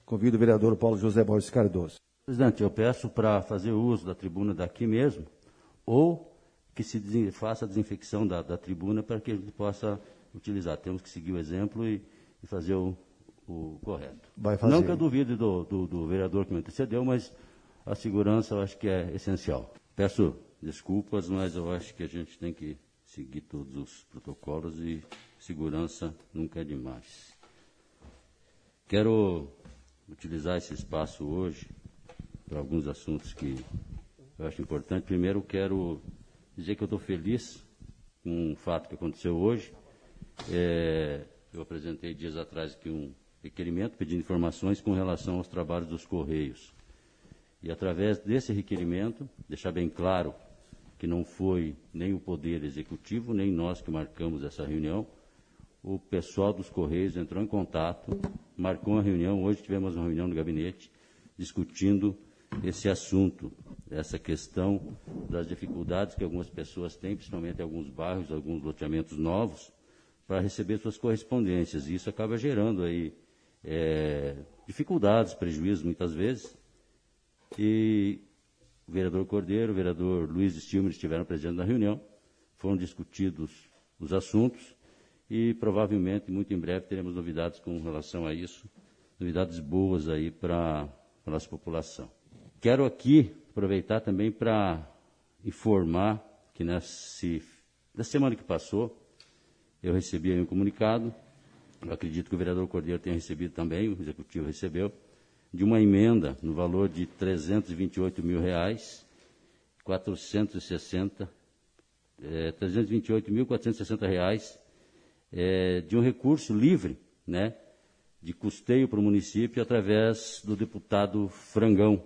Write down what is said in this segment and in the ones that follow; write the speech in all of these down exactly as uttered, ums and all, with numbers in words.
Convido o vereador Paulo José Borges Cardoso. Presidente, eu peço para fazer uso da tribuna daqui mesmo, ou que se desen- faça a desinfecção da, da tribuna para que a gente possa utilizar. Temos que seguir o exemplo e, e fazer o, o correto. Vai fazer. Não que eu duvide do, do, do vereador que me antecedeu, mas a segurança eu acho que é essencial. Peço desculpas, mas eu acho que a gente tem que seguir todos os protocolos e segurança nunca é demais. Quero utilizar esse espaço hoje para alguns assuntos que eu acho importante. Primeiro, quero dizer que eu estou feliz com um fato que aconteceu hoje. É, eu apresentei dias atrás aqui um requerimento pedindo informações com relação aos trabalhos dos Correios. E, através desse requerimento, deixar bem claro que não foi nem o Poder Executivo, nem nós que marcamos essa reunião. O pessoal dos Correios entrou em contato, marcou uma reunião. Hoje tivemos uma reunião no gabinete discutindo esse assunto, essa questão das dificuldades que algumas pessoas têm, principalmente em alguns bairros, alguns loteamentos novos, para receber suas correspondências. E isso acaba gerando aí é, dificuldades, prejuízos muitas vezes. E o vereador Cordeiro, o vereador Luiz Stilmer estiveram presentes na reunião, foram discutidos os assuntos e provavelmente, muito em breve, teremos novidades com relação a isso, novidades boas aí para a nossa população. Quero aqui aproveitar também para informar que nesse, na semana que passou, eu recebi aí um comunicado, eu acredito que o vereador Cordeiro tenha recebido também, o executivo recebeu, de uma emenda no valor de trezentos e vinte e oito mil reais, quatrocentos e sessenta, é, trezentos e vinte e oito mil quatrocentos e sessenta reais, é, de um recurso livre, né, de custeio para o município através do deputado Frangão.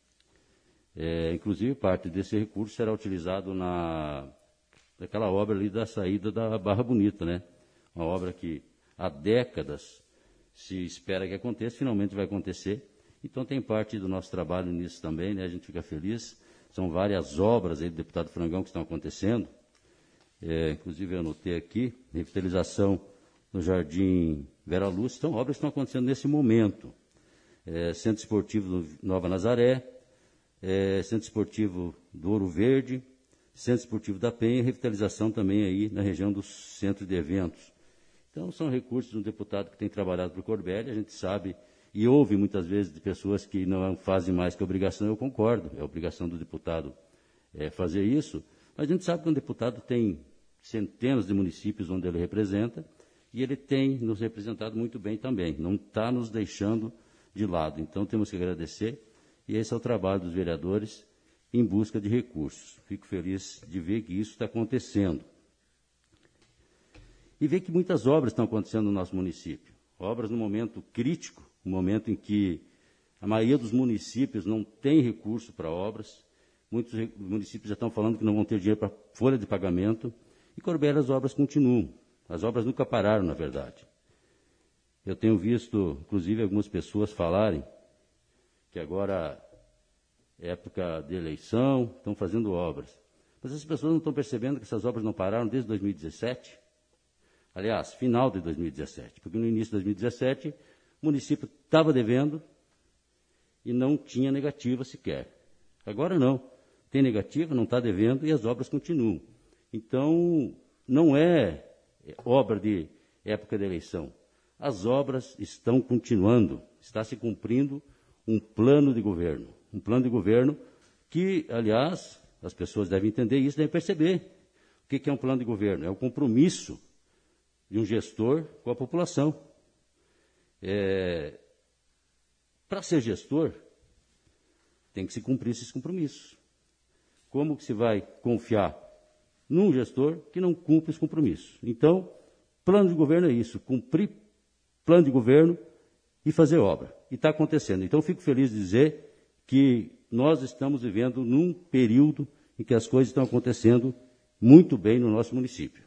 É, inclusive, parte desse recurso será utilizado na, naquela obra ali da saída da Barra Bonita, né? Uma obra que há décadas se espera que aconteça, finalmente vai acontecer. Então, tem parte do nosso trabalho nisso também, né? A gente fica feliz. São várias obras aí do deputado Frangão que estão acontecendo. É, inclusive, eu anotei aqui, revitalização no Jardim Vera Lúcia. Então, obras que estão acontecendo nesse momento. É, Centro Esportivo Nova Nazaré, é, Centro Esportivo do Ouro Verde, Centro Esportivo da Penha, revitalização também aí na região do centro de eventos. Então, são recursos do deputado que tem trabalhado para o Corbélia, a gente sabe, e ouve muitas vezes de pessoas que não fazem mais que obrigação, eu concordo, é obrigação do deputado é, fazer isso, mas a gente sabe que um deputado tem centenas de municípios onde ele representa, e ele tem nos representado muito bem também, não está nos deixando de lado. Então, temos que agradecer, e esse é o trabalho dos vereadores em busca de recursos. Fico feliz de ver que isso está acontecendo. E ver que muitas obras estão acontecendo no nosso município. Obras no momento crítico, no momento em que a maioria dos municípios não tem recurso para obras, muitos municípios já estão falando que não vão ter dinheiro para folha de pagamento, e Corbélia as obras continuam. As obras nunca pararam, na verdade. Eu tenho visto, inclusive, algumas pessoas falarem que agora é época de eleição, estão fazendo obras. Mas as pessoas não estão percebendo que essas obras não pararam desde dois mil e dezessete? Aliás, final de dois mil e dezessete, porque no início de dois mil e dezessete o município estava devendo e não tinha negativa sequer. Agora não, tem negativa, não está devendo e as obras continuam. Então, não é obra de época de eleição. As obras estão continuando, está se cumprindo um plano de governo. Um plano de governo que, aliás, as pessoas devem entender isso, devem perceber. O que é um plano de governo? É o compromisso de um gestor com a população. É, para ser gestor, tem que se cumprir esses compromissos. Como que se vai confiar num gestor que não cumpre os compromissos? Então, plano de governo é isso, cumprir plano de governo e fazer obra. E está acontecendo. Então, fico feliz de dizer que nós estamos vivendo num período em que as coisas estão acontecendo muito bem no nosso município.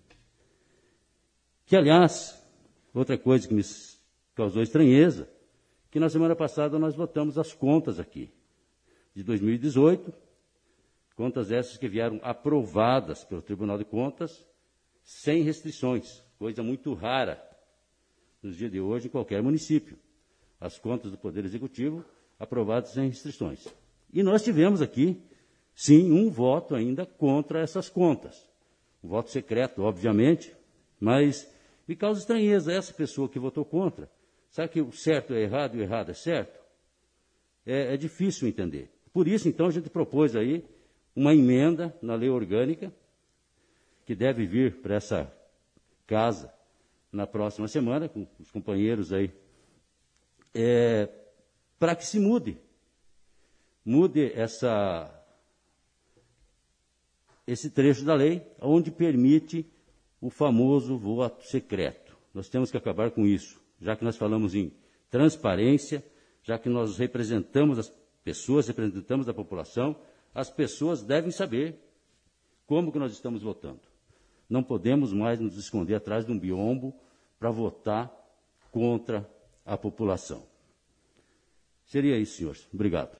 Que, aliás, outra coisa que me causou estranheza, que na semana passada nós votamos as contas aqui, de dois mil e dezoito, contas essas que vieram aprovadas pelo Tribunal de Contas, sem restrições, coisa muito rara nos dias de hoje em qualquer município. as contas do Poder Executivo aprovadas sem restrições. E nós tivemos aqui, sim, um voto ainda contra essas contas. Um voto secreto, obviamente, mas me causa estranheza essa pessoa que votou contra. Sabe que o certo é errado e o errado é certo? É, é difícil entender. Por isso, então, a gente propôs aí uma emenda na lei orgânica, que deve vir para essa casa na próxima semana, com os companheiros aí, é, para que se mude. Mude essa, esse trecho da lei, onde permite o famoso voto secreto. Nós temos que acabar com isso, já que nós falamos em transparência, já que nós representamos as pessoas, representamos a população, as pessoas devem saber como que nós estamos votando. Não podemos mais nos esconder atrás de um biombo para votar contra a população. Seria isso, senhores. Obrigado.